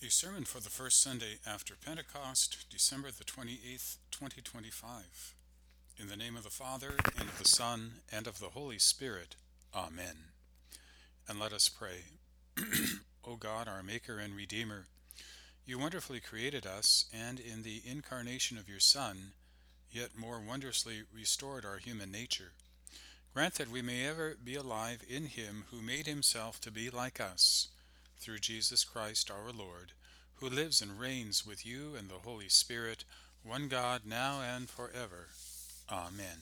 A sermon for the first Sunday after Pentecost, December the 28th, 2025. In the name of the Father, and of the Son, and of the Holy Spirit. Amen. And let us pray. O God, our Maker and Redeemer, you wonderfully created us, and in the incarnation of your Son, yet more wondrously restored our human nature. Grant that we may ever be alive in him who made himself to be like us, through Jesus Christ our Lord, who lives and reigns with you and the Holy Spirit, one God, now and forever. Amen.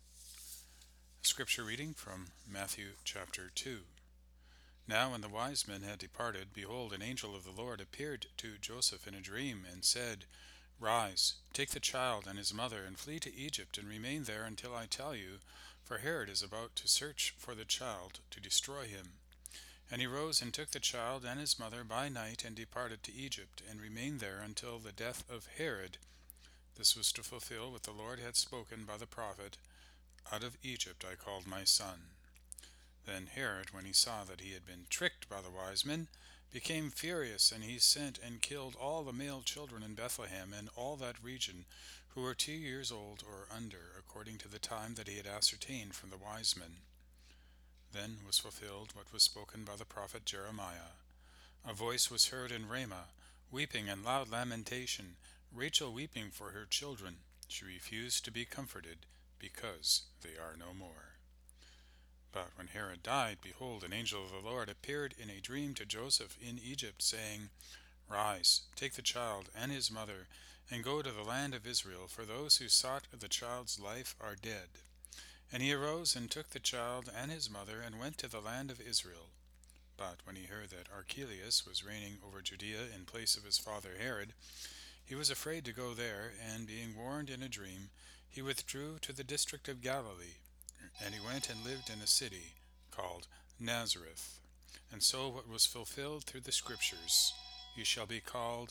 Scripture reading from Matthew chapter 2. Now when the wise men had departed, behold, an angel of the Lord appeared to Joseph in a dream, and said, Rise, take the child and his mother, and flee to Egypt, and remain there until I tell you, for Herod is about to search for the child to destroy him. And he rose and took the child and his mother by night, and departed to Egypt, and remained there until the death of Herod. This was to fulfill what the Lord had spoken by the prophet, Out of Egypt I called my son. Then Herod, when he saw that he had been tricked by the wise men, became furious, and he sent and killed all the male children in Bethlehem and all that region who were 2 years old or under, according to the time that he had ascertained from the wise men. Then was fulfilled what was spoken by the prophet Jeremiah. A voice was heard in Ramah, weeping and loud lamentation, Rachel weeping for her children. She refused to be comforted, because they are no more. But when Herod died, behold, an angel of the Lord appeared in a dream to Joseph in Egypt, saying, Rise, take the child and his mother, and go to the land of Israel, for those who sought the child's life are dead. And he arose and took the child and his mother, and went to the land of Israel. But when he heard that Archelaus was reigning over Judea in place of his father Herod, he was afraid to go there, and being warned in a dream, he withdrew to the district of Galilee. And he went and lived in a city called Nazareth. And so what was fulfilled through the Scriptures, he shall be called.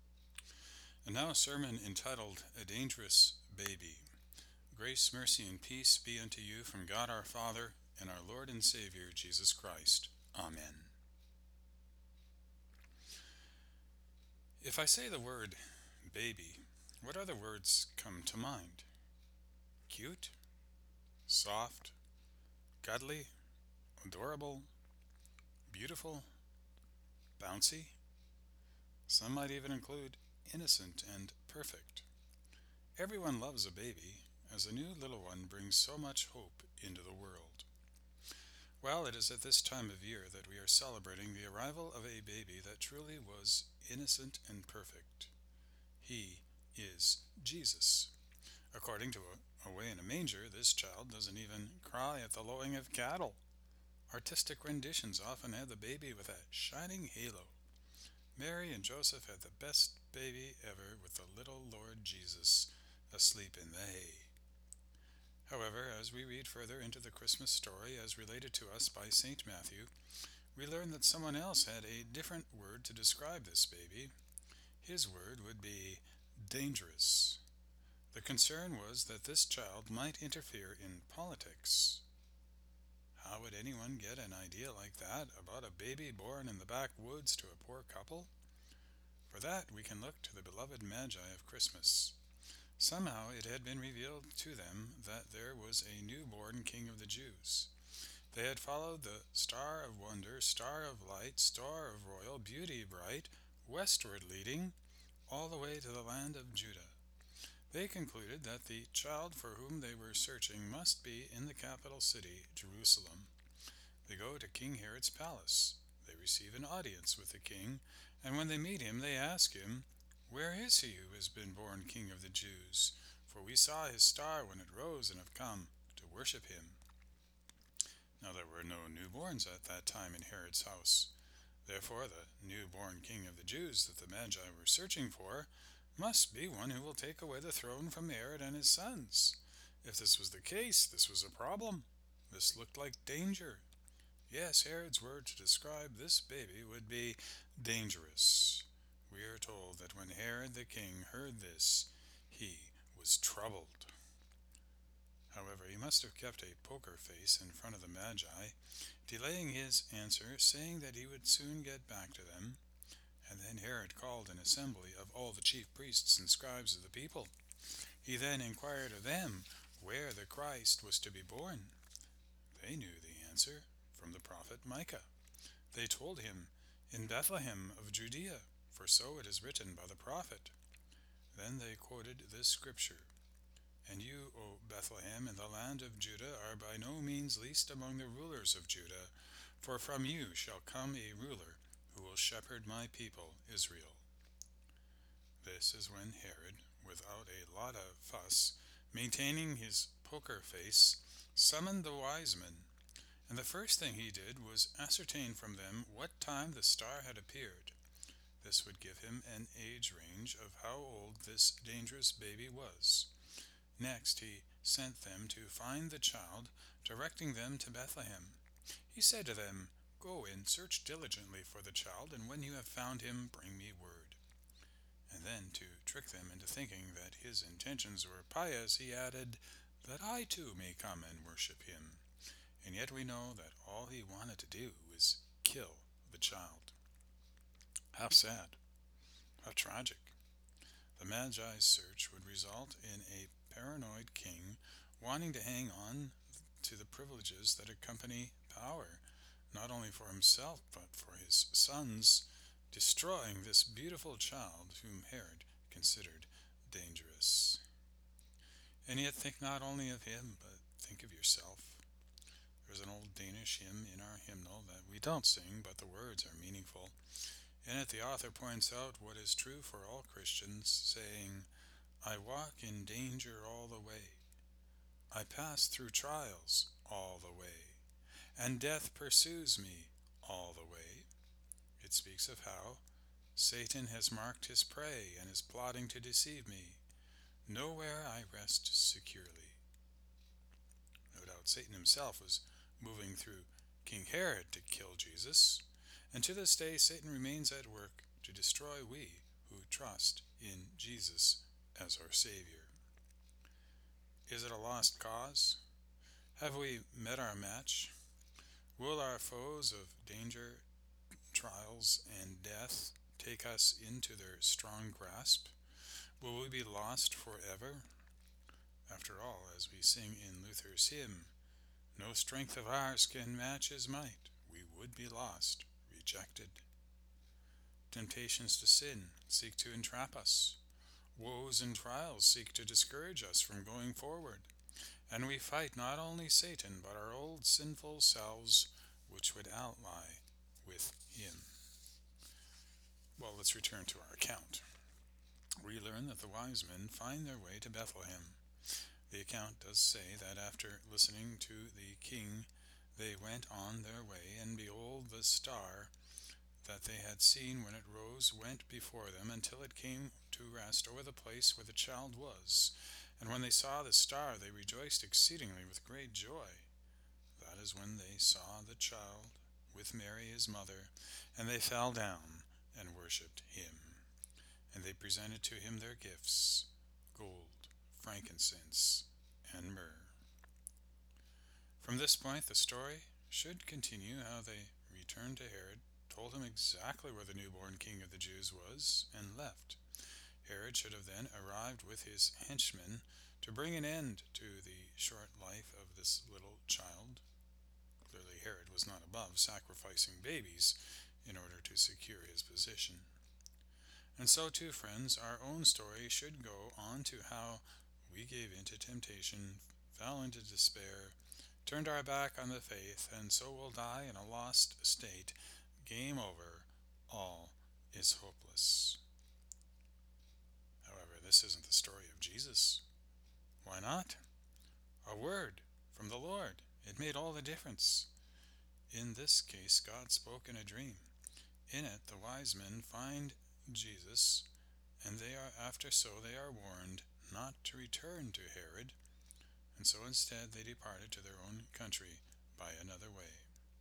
And now a sermon entitled, A Dangerous Baby. Grace, mercy, and peace be unto you from God our Father and our Lord and Savior Jesus Christ. Amen. If I say the word baby, what other words come to mind? Cute? Soft? Cuddly? Adorable? Beautiful? Bouncy? Some might even include innocent and perfect. Everyone loves a baby, as a new little one brings so much hope into the world. Well, it is at this time of year that we are celebrating the arrival of a baby that truly was innocent and perfect. He is Jesus. According to Away in a Manger, this child doesn't even cry at the lowing of cattle. Artistic renditions often have the baby with a shining halo. Mary and Joseph had the best baby ever with the little Lord Jesus asleep in the hay. However, as we read further into the Christmas story as related to us by St. Matthew, we learn that someone else had a different word to describe this baby. His word would be dangerous. The concern was that this child might interfere in politics. How would anyone get an idea like that about a baby born in the backwoods to a poor couple? For that we can look to the beloved Magi of Christmas. Somehow it had been revealed to them that there was a newborn King of the Jews. They had followed the star of wonder, star of light, star of royal beauty bright, westward leading, all the way to the land of Judah. They concluded that the child for whom they were searching must be in the capital city, Jerusalem. They go to King Herod's palace. They receive an audience with the king, and when they meet him, they ask him, Where is he who has been born King of the Jews? For we saw his star when it rose and have come to worship him. Now there were no newborns at that time in Herod's house. Therefore the newborn King of the Jews that the Magi were searching for must be one who will take away the throne from Herod and his sons. If this was the case, this was a problem. This looked like danger. Yes, Herod's word to describe this baby would be dangerous. We are told that when Herod the king heard this, he was troubled. However, he must have kept a poker face in front of the Magi, delaying his answer, saying that he would soon get back to them. And then Herod called an assembly of all the chief priests and scribes of the people. He then inquired of them where the Christ was to be born. They knew the answer from the prophet Micah. They told him, "In Bethlehem of Judea, for so it is written by the prophet." Then they quoted this scripture, "And you, O Bethlehem, in the land of Judah, are by no means least among the rulers of Judah, for from you shall come a ruler who will shepherd my people Israel." This is when Herod, without a lot of fuss, maintaining his poker face, summoned the wise men, and the first thing he did was ascertain from them what time the star had appeared. This would give him an age range of how old this dangerous baby was. Next he sent them to find the child, directing them to Bethlehem. He said to them, "Go and search diligently for the child, and when you have found him, bring me word." And then, to trick them into thinking that his intentions were pious, he added, "That I too may come and worship him." And yet we know that all he wanted to do was kill the child. How sad. How tragic. The Magi's search would result in a paranoid king wanting to hang on to the privileges that accompany power, not only for himself but for his sons, destroying this beautiful child whom Herod considered dangerous. And yet think not only of him, but think of yourself. There's an old Danish hymn in our hymnal that we don't sing, but the words are meaningful. In it, the author points out what is true for all Christians, saying, "I walk in danger all the way. I pass through trials all the way, and death pursues me all the way." It speaks of how Satan has marked his prey and is plotting to deceive me. Nowhere I rest securely. No doubt Satan himself was moving through King Herod to kill Jesus, and to this day Satan remains at work to destroy we who trust in Jesus as our Savior. Is it a lost cause? Have we met our match? Will our foes of danger, trials, and death take us into their strong grasp? Will we be lost forever? After all, as we sing in Luther's hymn, "No strength of ours can match his might. We would be lost, rejected." Temptations to sin seek to entrap us. Woes and trials seek to discourage us from going forward. And we fight not only Satan, but our old sinful selves, which would ally with him. Well, let's return to our account. We learn that the wise men find their way to Bethlehem. The account does say that after listening to the king, they went on their way, and behold, the star that they had seen when it rose went before them until it came to rest over the place where the child was. And when they saw the star, they rejoiced exceedingly with great joy. That is when they saw the child with Mary his mother, and they fell down and worshipped him. And they presented to him their gifts, gold, frankincense, and myrrh. From this point, the story should continue how they returned to Herod, told him exactly where the newborn king of the Jews was, and left. Herod should have then arrived with his henchmen to bring an end to the short life of this little child. Clearly, Herod was not above sacrificing babies in order to secure his position. And so too, friends, our own story should go on to how we gave in to temptation, fell into despair, turned our back on the faith, and so will die in a lost state. Game over. All is hopeless. However, this isn't the story of Jesus. Why not? A word from the Lord. It made all the difference. In this case, God spoke in a dream. In it, the wise men find Jesus, and they are warned not to return to Herod, and so instead they departed to their own country by another way.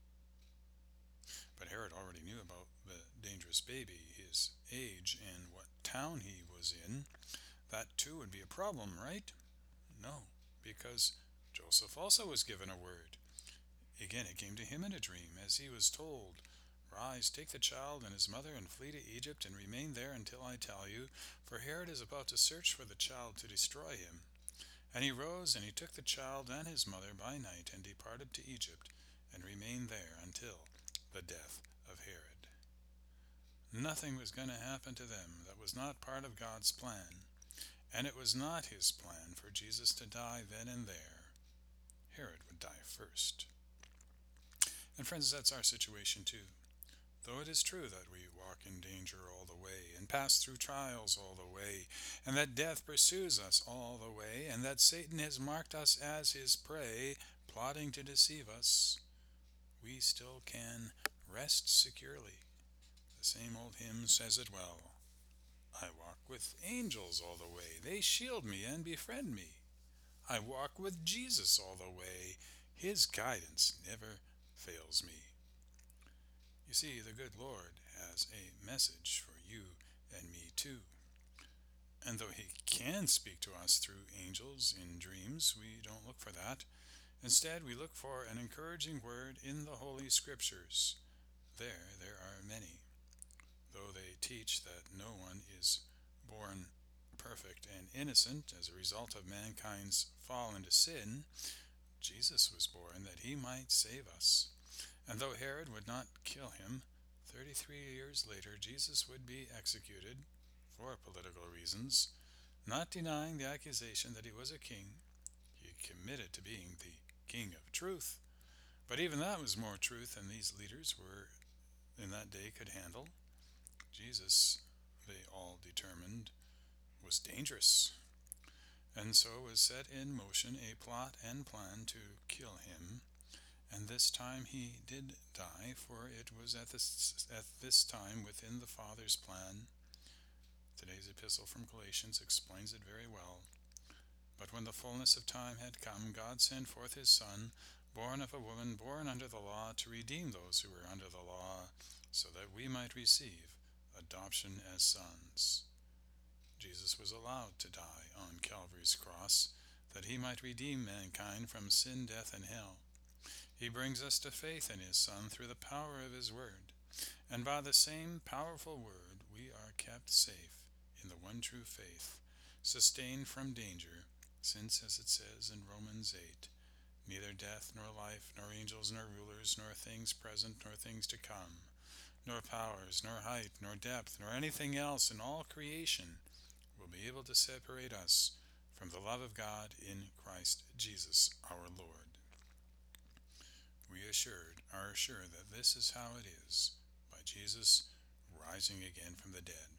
But Herod already knew about the dangerous baby, his age, and what town he was in. That too would be a problem, right? No, because Joseph also was given a word. Again, it came to him in a dream, as he was told, Arise, take the child and his mother and flee to Egypt and remain there until I tell you, for Herod is about to search for the child to destroy him. And he rose and he took the child and his mother by night and departed to Egypt and remained there until the death of Herod. Nothing was going to happen to them that was not part of God's plan, and it was not his plan for Jesus to die then and there. Herod would die first. And friends, that's our situation too. Though it is true that we walk in danger all the way and pass through trials all the way, and that death pursues us all the way, and that Satan has marked us as his prey, plotting to deceive us, we still can rest securely. The same old hymn says it well. I walk with angels all the way. They shield me and befriend me. I walk with Jesus all the way. His guidance never fails me. You see, the good Lord has a message for you and me too. And though he can speak to us through angels in dreams, we don't look for that. Instead, we look for an encouraging word in the Holy Scriptures. There are many. Though they teach that no one is born perfect and innocent as a result of mankind's fall into sin, Jesus was born that he might save us. And though Herod would not kill him, 33 years later Jesus would be executed for political reasons, not denying the accusation that he was a king. He committed to being the king of truth. But even that was more truth than these leaders were in that day could handle. Jesus, they all determined, was dangerous. And so was set in motion a plot and plan to kill him. And this time he did die, for it was at this time within the Father's plan. Today's epistle from Galatians explains it very well. But when the fullness of time had come, God sent forth his Son, born of a woman, born under the law, to redeem those who were under the law, so that we might receive adoption as sons. Jesus was allowed to die on Calvary's cross, that he might redeem mankind from sin, death, and hell. He brings us to faith in his Son through the power of his word, and by the same powerful word we are kept safe in the one true faith, sustained from danger, since, as it says in Romans 8, neither death nor life, nor angels nor rulers, nor things present nor things to come, nor powers, nor height, nor depth, nor anything else in all creation will be able to separate us from the love of God in Christ Jesus our Lord. We are assured that this is how it is, by Jesus rising again from the dead.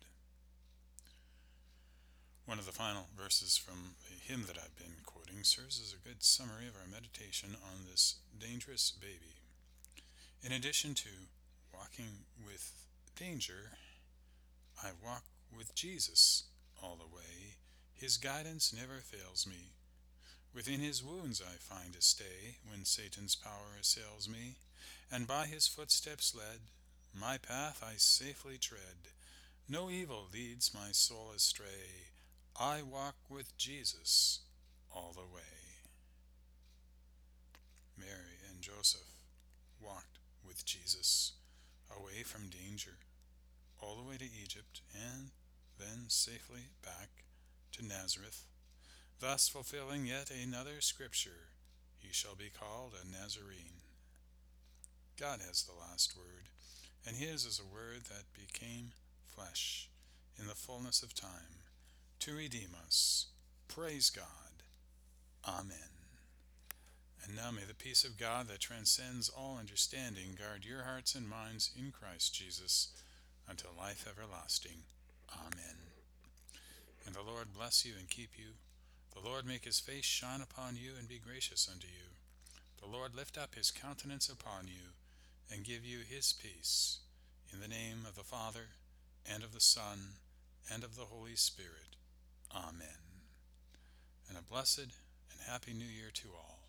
One of the final verses from a hymn that I've been quoting serves as a good summary of our meditation on this dangerous baby. In addition to walking with danger, I walk with Jesus all the way. His guidance never fails me. Within his wounds I find a stay when Satan's power assails me, and by his footsteps led, my path I safely tread. No evil leads my soul astray. I walk with Jesus all the way. Mary and Joseph walked with Jesus away from danger, all the way to Egypt, and then safely back to Nazareth, thus fulfilling yet another scripture, he shall be called a Nazarene. God has the last word, and his is a word that became flesh in the fullness of time to redeem us. Praise God. Amen. And now may the peace of God that transcends all understanding guard your hearts and minds in Christ Jesus until life everlasting. Amen. And the Lord bless you and keep you. The Lord make his face shine upon you and be gracious unto you. The Lord lift up his countenance upon you and give you his peace. In the name of the Father, and of the Son, and of the Holy Spirit. Amen. And a blessed and happy New Year to all.